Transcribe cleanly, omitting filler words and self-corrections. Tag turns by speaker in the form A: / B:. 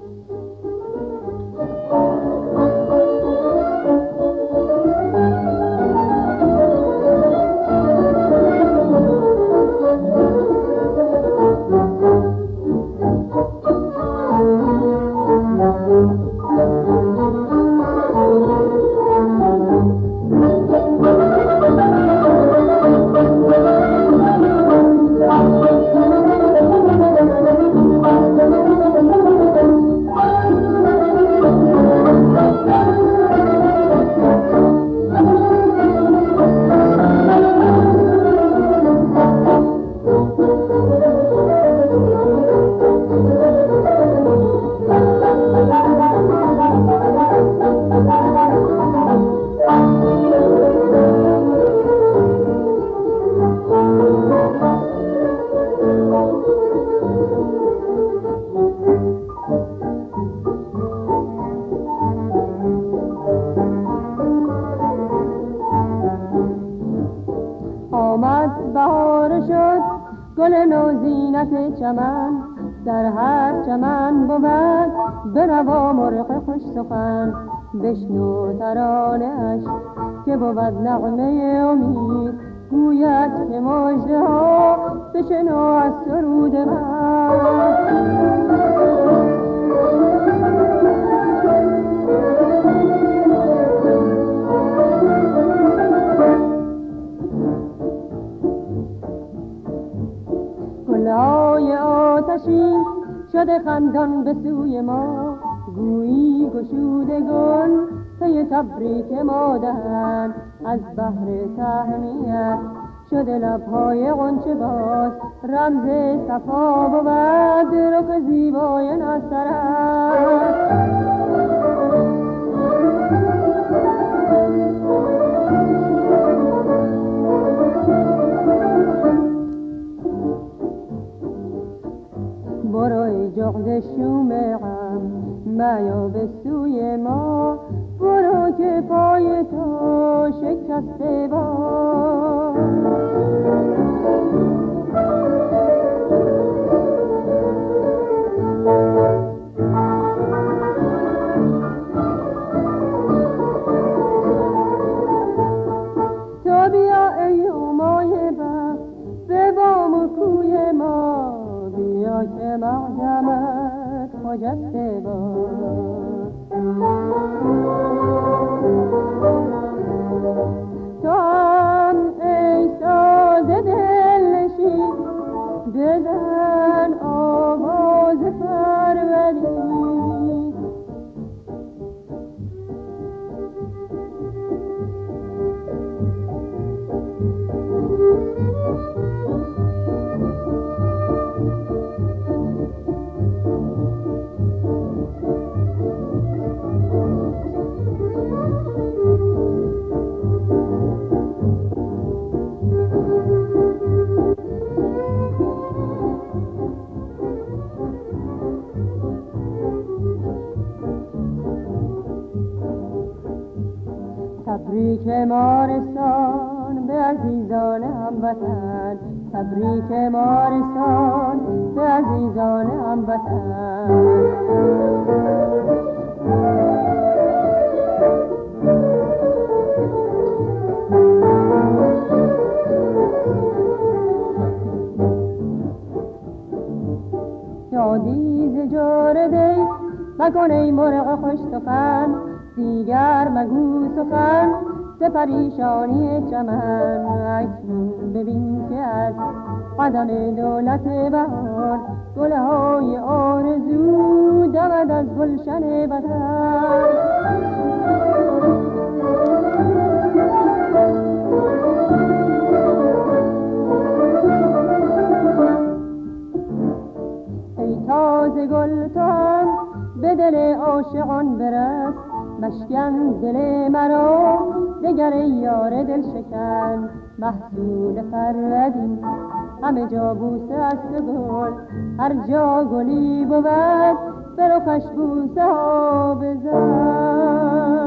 A: آمد بهار شد گل نوزینت چمن، در هر چمن بود بنوا مرغ خوش سخن. بشنو ترانه اش که بود نغمه امید، گوید که مژده ها بشنو از سرود من. گلهای آتشین شده خندان به سوی ما، گویی گشوده گل پی تبریک ما دهند. از بحر تهنیت شده لبهای غنچه باز، رمز صفا بود رخ زیبای نصرت. برو ای جغد شوم غم میا به سوی ما، برو که پای تو شکسته باد. تو بیا ای همای بخت به بام و کوی ما، بیا که مقدمت خجسته باد. تو هم ای ساز دلنشین بزن آواز پروری، تبریک مارستان به عزیزان هموطن، تبریک مارستان به عزیزان هموطن. شادی ز جور دی مکن ای مرغ خوش سخن، دیگر مگو سخن ز پریشانی چمن. اکنون ببین که از قدم دولت بهار، گلهای آرزو دمد از گلشن وطن. ای تازه گل تو هم به دل عاشقان برس، مشکن دل مرا دگر یار دل شکن. محصول فرودی همه جا بوسه است گل، هر جا گلی بود به رخش بوسه ها بزن.